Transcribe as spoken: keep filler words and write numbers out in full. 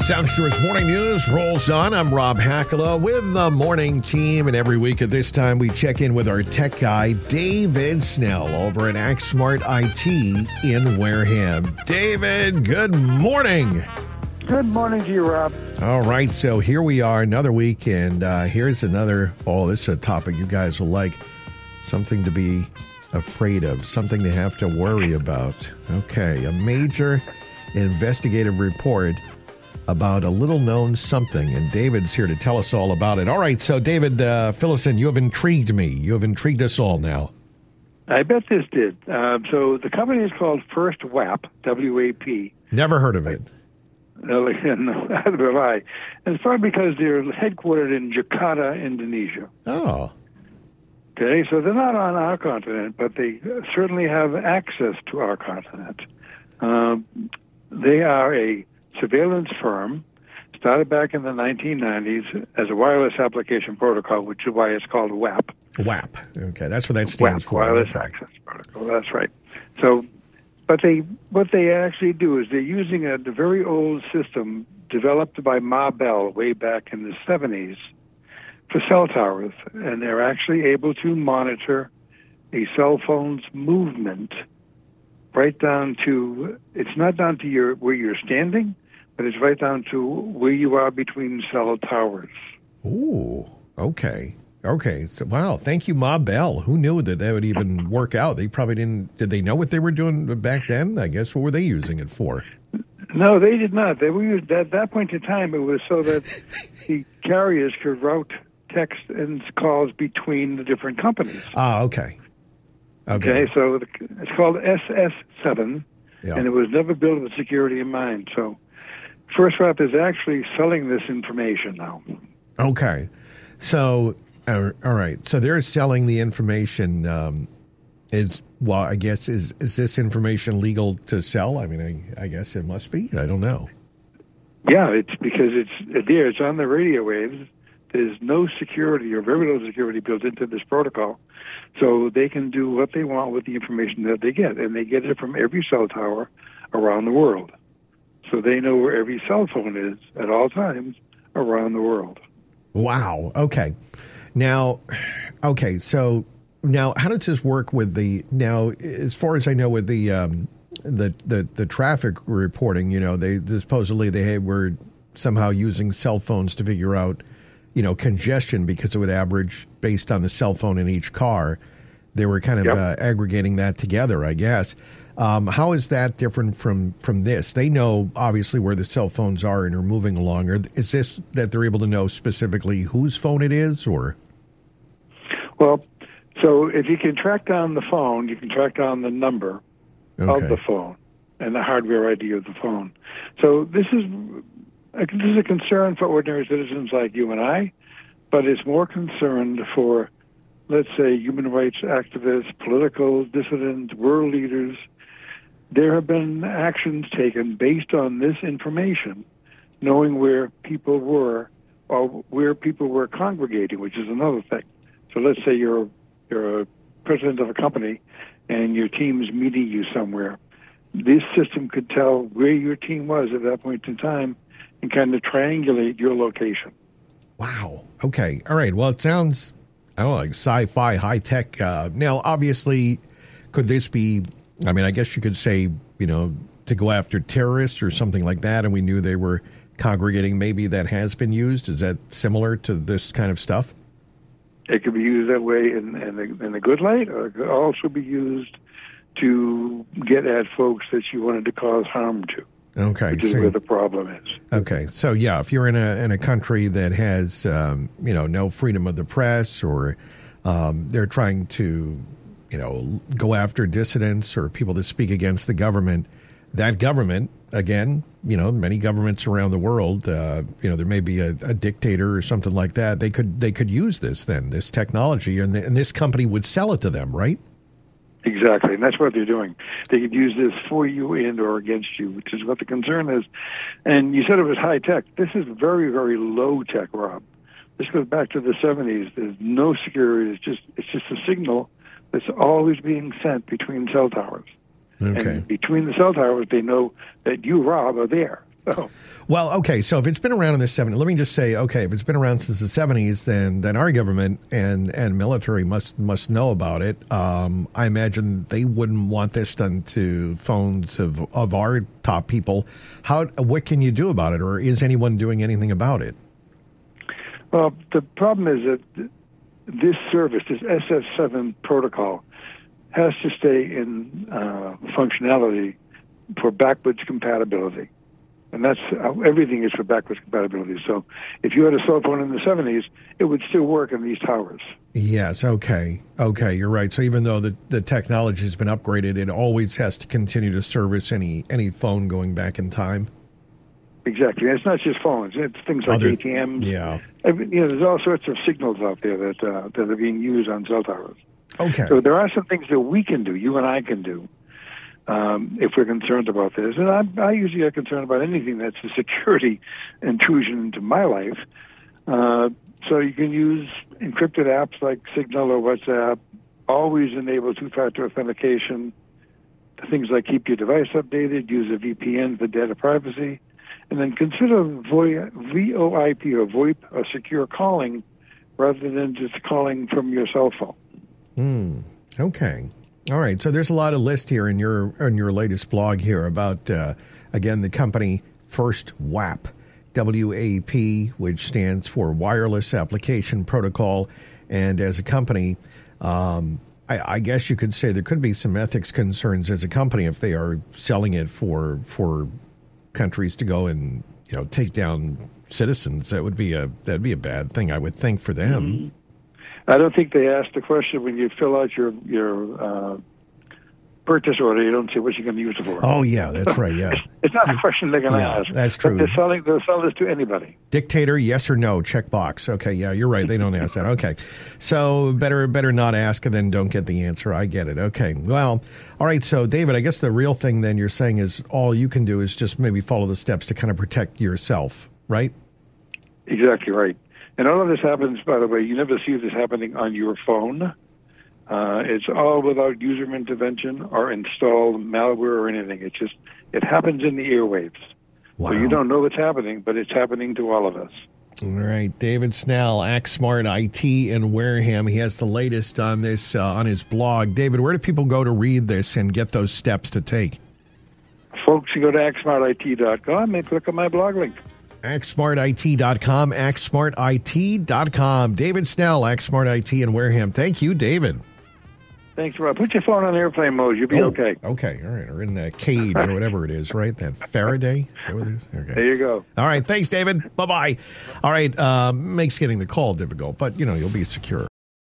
South Shore's Morning News rolls on. I'm Rob Hackala with the morning team, and every week at this time we check in with our tech guy, David Snell, over at ActSmart I T in Wareham. David, good morning. Good morning to you, Rob. All right, so here we are, another week, and uh, here's another, oh, this is a topic you guys will like, something to be afraid of, something to have to worry about. Okay, a major investigative report about a little-known something, and David's here to tell us all about it. All right, so David, uh, fill us in. You have intrigued me. You have intrigued us all now. I bet this did. Uh, so the company is called First W A P, W A P. Never heard of it. No, no, neither have I. And it's probably because they're headquartered in Jakarta, Indonesia. Oh. Okay, so they're not on our continent, but they certainly have access to our continent. Um, they are a surveillance firm, started back in the nineteen nineties as a wireless application protocol, which is why it's called W A P. W A P. Okay, that's what that stands W A P, for. Wireless okay. Access Protocol. That's right. So, but they what they actually do is they're using a, a very old system developed by Ma Bell way back in the seventies for cell towers, and they're actually able to monitor a cell phone's movement right down to, it's not down to your where you're standing, but it's right down to where you are between cell towers. Ooh, okay. Okay. So, wow, thank you, Ma Bell. Who knew that that would even work out? They probably didn't, did they know what they were doing back then? I guess, what were they using it for? No, they did not. They were used, at that point in time, it was so that the carriers could route text and calls between the different companies. Ah, okay. Okay, okay so the, it's called S S seven, yeah. And it was never built with security in mind. So First W A P is actually selling this information now. Okay. So, uh, all right. So they're selling the information. Um, is well, I guess, is is this information legal to sell? I mean, I, I guess it must be. I don't know. Yeah, it's because it's there. It's on the radio waves. There's no security or very little security built into this protocol. So they can do what they want with the information that they get. And they get it from every cell tower around the world. So they know where every cell phone is at all times around the world. Wow. Okay. Now, okay. So now how does this work with the, now, as far as I know with the, um, the, the, the traffic reporting, you know, they supposedly they were somehow using cell phones to figure out, you know, congestion because it would average based on the cell phone in each car. They were kind of yep. uh, aggregating that together, I guess. Um, how is that different from, from this? They know, obviously, where the cell phones are and are moving along. Or is this that they're able to know specifically whose phone it is? Or? Well, so if you can track down the phone, you can track down the number okay. of the phone and the hardware I D of the phone. So this is... This is a concern for ordinary citizens like you and I, but it's more concerned for, let's say, human rights activists, political dissidents, world leaders. There have been actions taken based on this information, knowing where people were or where people were congregating, which is another thing. So let's say you're you're a president of a company and your team is meeting you somewhere. This system could tell where your team was at that point in time and kind of triangulate your location. Wow. Okay. All right. Well, it sounds, I don't know, like sci-fi, high-tech. Uh, now, obviously, could this be, I mean, I guess you could say, you know, to go after terrorists or something like that, and we knew they were congregating, maybe that has been used? Is that similar to this kind of stuff? It could be used that way in, in, the, in the good light, or it could also be used to get at folks that you wanted to cause harm to. Okay, which is so, where the problem is. Okay, so yeah, if you're in a in a country that has um, you know no freedom of the press, or um, they're trying to you know go after dissidents or people that speak against the government, that government again, you know, many governments around the world, uh, you know, there may be a, a dictator or something like that. They could they could use this then this technology, and, the, and this company would sell it to them, right? Exactly, and that's what they're doing. They could use this for you and or against you, which is what the concern is. And you said it was high tech. This is very, very low tech, Rob. This goes back to the seventies. There's no security. It's just it's just a signal that's always being sent between cell towers. Okay. And between the cell towers, they know that you, Rob, are there. So. Well, okay, so if it's been around in the seventies, let me just say, okay, if it's been around since the seventies, then then our government and, and military must must know about it. Um, I imagine they wouldn't want this done to phones of, of our top people. How? What can you do about it, or is anyone doing anything about it? Well, the problem is that this service, this S S seven protocol, has to stay in uh, functionality for backwards compatibility. And that's how everything is for backwards compatibility. So if you had a cell phone in the seventies, it would still work in these towers. Yes, okay. Okay, you're right. So even though the, the technology has been upgraded, it always has to continue to service any, any phone going back in time? Exactly. And it's not just phones. It's things like Other, A T Ms. Yeah. You know, there's all sorts of signals out there that, uh, that are being used on cell towers. Okay. So there are some things that we can do, you and I can do, Um, if we're concerned about this. And I, I usually get concerned about anything that's a security intrusion into my life. Uh, so you can use encrypted apps like Signal or WhatsApp, always enable two-factor authentication, things like keep your device updated, use a V P N for data privacy, and then consider V O I P or VoIP or secure calling rather than just calling from your cell phone. Hmm. Okay. All right, so there's a lot of list here in your in your latest blog here about, uh, again, the company First W A P, W A P, which stands for Wireless Application Protocol. And as a company, um, I, I guess you could say there could be some ethics concerns as a company if they are selling it for for countries to go and, you know, take down citizens. That would be a that'd be a bad thing, I would think, for them. Mm-hmm. I don't think they ask the question when you fill out your your uh, purchase order. You don't say what you're going to use it for. Oh yeah, that's right. Yeah, it's, it's not a question they're going to yeah, ask. That's true. But they're selling. They'll sell this to anybody. Dictator, yes or no? Check box. Okay, yeah, you're right. They don't ask that. Okay, so better better not ask and then don't get the answer. I get it. Okay, well, all right. So David, I guess the real thing then you're saying is all you can do is just maybe follow the steps to kind of protect yourself, right? Exactly right. And all of this happens, by the way, you never see this happening on your phone. Uh, it's all without user intervention or installed malware or anything. It's just, it happens in the airwaves. Wow. So you don't know what's happening, but it's happening to all of us. All right. David Snell, ActSmart I T in Wareham. He has the latest on this uh, on his blog. David, where do people go to read this and get those steps to take? Folks, you go to act smart I T dot com and click on my blog link. act smart I T dot com, act smart I T dot com. David Snell, ActSmart I T in Wareham. Thank you, David. Thanks, Rob. Put your phone on airplane mode. You'll be oh, okay. Okay, all right. Or in that cage or whatever it is, right? That Faraday? Is that what it is? Okay. There you go. All right, thanks, David. Bye-bye. All right, uh, makes getting the call difficult, but, you know, you'll be secure.